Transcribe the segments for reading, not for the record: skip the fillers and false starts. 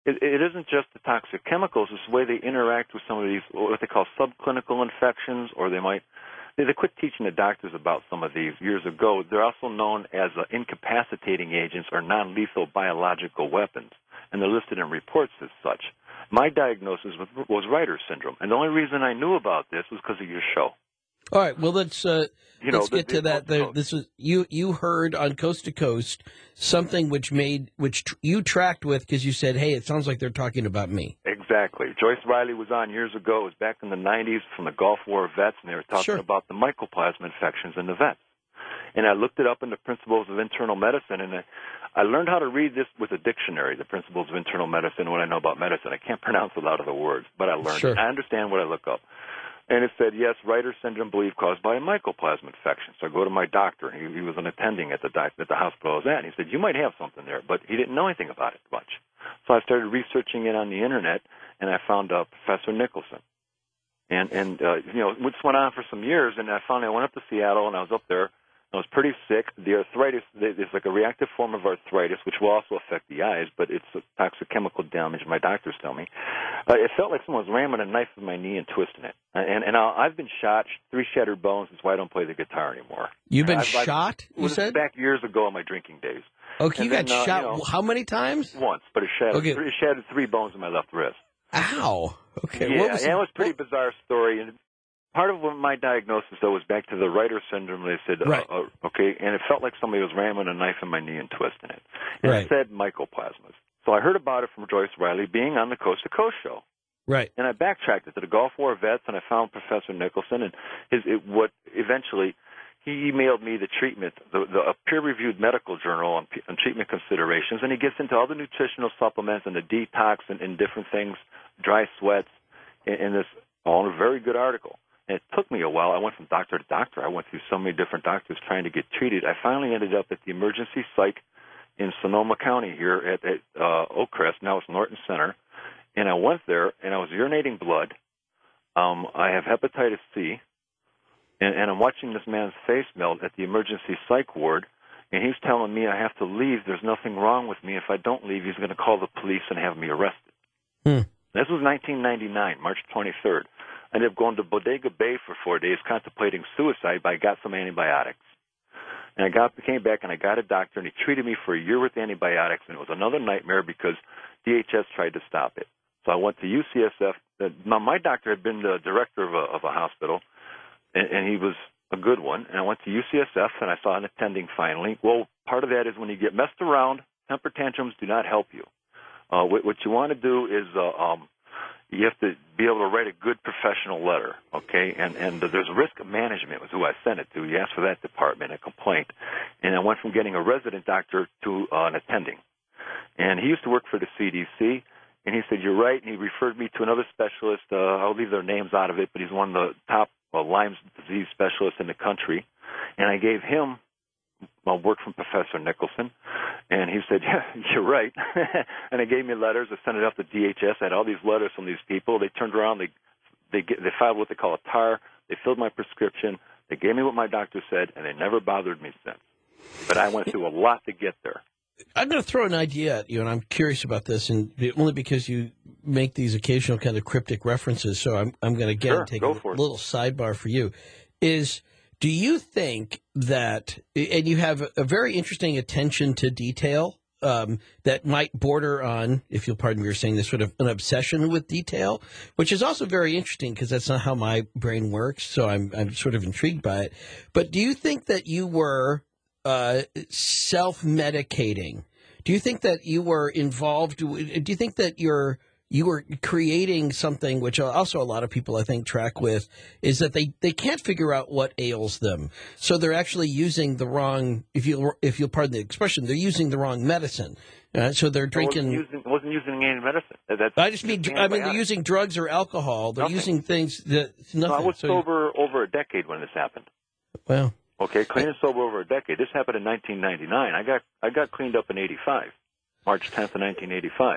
it isn't just the toxic chemicals. It's the way they interact with some of these, what they call subclinical infections, or they quit teaching the doctors about some of these years ago. They're also known as incapacitating agents or non-lethal biological weapons, and they're listed in reports as such. My diagnosis was Reiter's syndrome, and the only reason I knew about this was because of your show. All right. Well, let's get to that. This is you heard on Coast to Coast something which you tracked with because you said, "Hey, it sounds like they're talking about me." Exactly. Joyce Riley was on years ago. It was back in the 90s from the Gulf War vets, and they were talking about the mycoplasma infections in the vets. And I looked it up in the Principles of Internal Medicine, and I learned how to read this with a dictionary, the Principles of Internal Medicine, what I know about medicine. I can't pronounce a lot of the words, but I learned it. I understand what I look up. And it said, yes, Reiter syndrome believed caused by a mycoplasma infection. So I go to my doctor. He was an attending at the hospital I was at. And he said, you might have something there, but he didn't know anything about it much. So I started researching it on the Internet, and I found Professor Nicholson. And which went on for some years, and I went up to Seattle, and I was up there. I was pretty sick. The arthritis, there's like a reactive form of arthritis, which will also affect the eyes, but it's a toxic chemical damage, my doctors tell me. It felt like someone was ramming a knife in my knee and twisting it. And I've been shot, 3 shattered bones. That's why I don't play the guitar anymore. You've been shot, you said? Back years ago in my drinking days. Okay, you got shot how many times? Once, but it shattered 3 bones in my left wrist. Ow. Okay. Yeah, it was a pretty bizarre story. And part of my diagnosis, though, was back to the Reiter syndrome. They said, okay, and it felt like somebody was ramming a knife in my knee and twisting it. And it said mycoplasmas. So I heard about it from Joyce Riley being on the Coast to Coast show. Right. And I backtracked it to the Gulf War vets, and I found Professor Nicholson, and eventually he emailed me the treatment, a peer-reviewed medical journal on treatment considerations, and he gets into all the nutritional supplements and the detox and different things, dry sweats, in this all in a very good article. And it took me a while. I went from doctor to doctor. I went through so many different doctors trying to get treated. I finally ended up at the emergency psych in Sonoma County here at Oakcrest. Now it's Norton Center. And I went there, and I was urinating blood. I have hepatitis C. And I'm watching this man's face melt at the emergency psych ward, and he's telling me I have to leave. There's nothing wrong with me. If I don't leave, he's going to call the police and have me arrested. This was 1999, March 23rd. I ended up going to Bodega Bay for 4 days contemplating suicide, but I got some antibiotics. And I came back, and I got a doctor, and he treated me for a year with antibiotics, and it was another nightmare because DHS tried to stop it. So I went to UCSF. My doctor had been the director of a hospital, and he was a good one. And I went to UCSF, and I saw an attending finally. Well, part of that is when you get messed around, temper tantrums do not help you. What you want to do is you have to be able to write a good professional letter, okay? And there's risk management was who I sent it to. You asked for that department, a complaint. And I went from getting a resident doctor to an attending. And he used to work for the CDC. And he said, you're right, and he referred me to another specialist. I'll leave their names out of it, but he's one of the top Lyme disease specialists in the country. And I gave him work from Professor Nicholson, and he said, yeah, you're right. And they gave me letters. I sent it up to DHS. I had all these letters from these people. They turned around. They filed what they call a TAR. They filled my prescription. They gave me what my doctor said, and they never bothered me since. But I went through a lot to get there. I'm going to throw an idea at you, and I'm curious about this, and only because you make these occasional kind of cryptic references. So I'm going to take a little sidebar for you. Do you think that, and you have a very interesting attention to detail that might border on, if you'll pardon me for saying this, sort of an obsession with detail, which is also very interesting because that's not how my brain works. So I'm sort of intrigued by it. But do you think that you were self-medicating? Do you think that you were involved? Do you think that you were creating something, which also a lot of people, I think, track with, is that they can't figure out what ails them. So they're actually using the wrong, if you'll pardon the expression, they're using the wrong medicine. So they're drinking. I wasn't using any medicine. They're using drugs or alcohol. They're using things that nothing. No, I was sober over a decade when this happened. Well. Okay, clean and sober over a decade. This happened in 1999. I got cleaned up in 85, March 10th of 1985.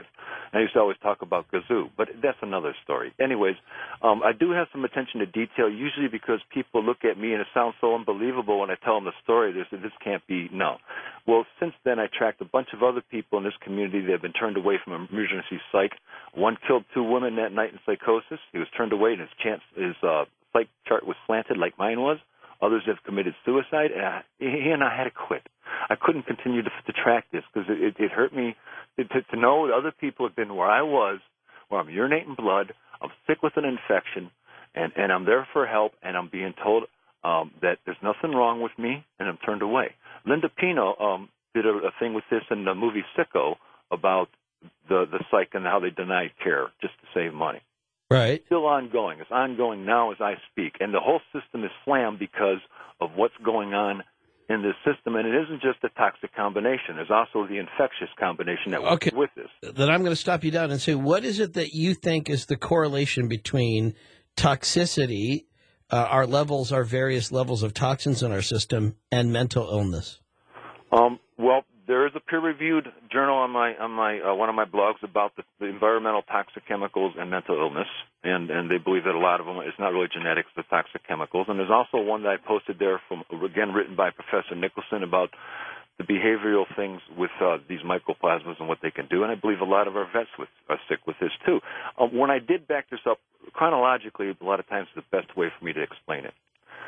I used to always talk about Gazoo, but that's another story. Anyways, I do have some attention to detail, usually because people look at me and it sounds so unbelievable when I tell them the story. They say, this can't be, no. Well, since then, I tracked a bunch of other people in this community that have been turned away from emergency psych. One killed 2 women that night in psychosis. He was turned away, and his psych chart was slanted like mine was. Others have committed suicide, and I had to quit. I couldn't continue to track this because it hurt me to know that other people have been where I was, where I'm urinating blood, I'm sick with an infection, and I'm there for help, and I'm being told that there's nothing wrong with me, and I'm turned away. Linda Pino did a thing with this in the movie Sicko about the psych and how they denied care just to save money. Right. It's still ongoing. It's ongoing now as I speak. And the whole system is slammed because of what's going on in this system. And it isn't just a toxic combination. There's also the infectious combination that works with this. Then I'm going to stop you down and say, what is it that you think is the correlation between toxicity, our various levels of toxins in our system, and mental illness? Well, there is a peer-reviewed journal on my one of my blogs about the environmental toxic chemicals and mental illness, and they believe that a lot of them, it's not really genetics, the toxic chemicals. And there's also one that I posted there from, again, written by Professor Nicholson about the behavioral things with these mycoplasmas and what they can do. And I believe a lot of our vets are sick with this too. When I did back this up chronologically, a lot of times it's the best way for me to explain it.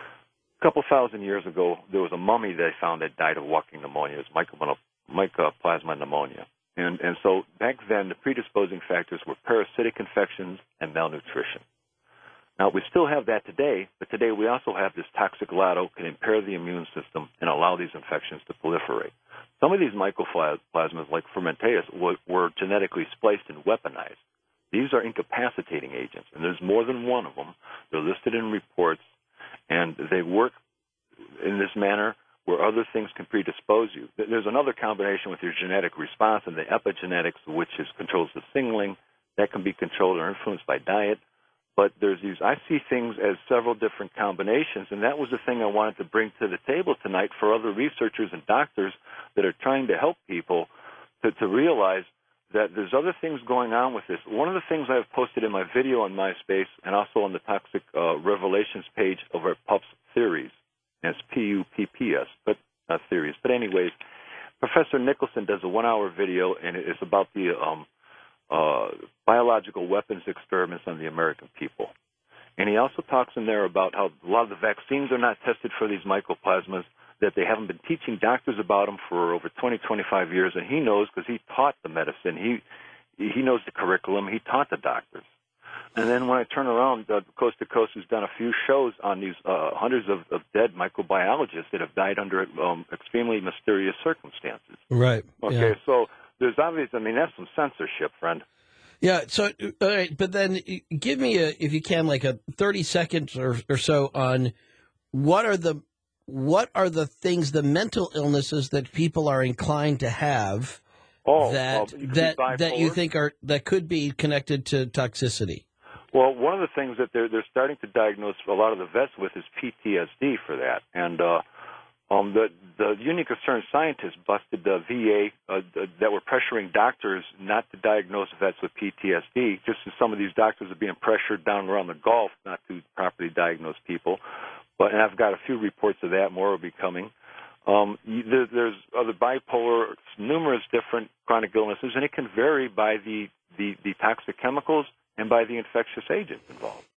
A couple thousand years ago, there was a mummy they found that died of walking pneumonia. It was mycoplasma pneumonia. And so back then, the predisposing factors were parasitic infections and malnutrition. Now, we still have that today, but today we also have this toxic lotto can impair the immune system and allow these infections to proliferate. Some of these mycoplasmas, like Fermenteus, were genetically spliced and weaponized. These are incapacitating agents, and there's more than one of them. They're listed in reports, and they work in this manner where other things can predispose you. There's another combination with your genetic response and the epigenetics, which controls the signaling. That can be controlled or influenced by diet. But there's these, I see things as several different combinations, and that was the thing I wanted to bring to the table tonight for other researchers and doctors that are trying to help people to realize that there's other things going on with this. One of the things I've posted in my video on MySpace and also on the Toxic Revelations page over at Pups Theories, and it's P-U-P-P-S, but not theories. But anyways, Professor Nicholson does a 1-hour video, and it's about the biological weapons experiments on the American people. And he also talks in there about how a lot of the vaccines are not tested for these mycoplasmas, that they haven't been teaching doctors about them for over 20, 25 years, and he knows because he taught the medicine. He knows the curriculum. He taught the doctors. And then when I turn around, Coast to Coast has done a few shows on these hundreds of dead microbiologists that have died under extremely mysterious circumstances. Right. Okay, yeah. So there's obviously, that's some censorship, friend. Yeah, so, all right, but then give me, if you can, like a 30 seconds or so on what are the things, the mental illnesses that people are inclined to have that you think that could be connected to toxicity? Well, one of the things that they're starting to diagnose a lot of the vets with is PTSD for that. And the Union Concerned Scientists busted the VA that were pressuring doctors not to diagnose vets with PTSD, just as some of these doctors are being pressured down around the Gulf not to properly diagnose people. And I've got a few reports of that. More will be coming. There's other bipolar, numerous different chronic illnesses, and it can vary by the toxic chemicals and by the infectious agents involved.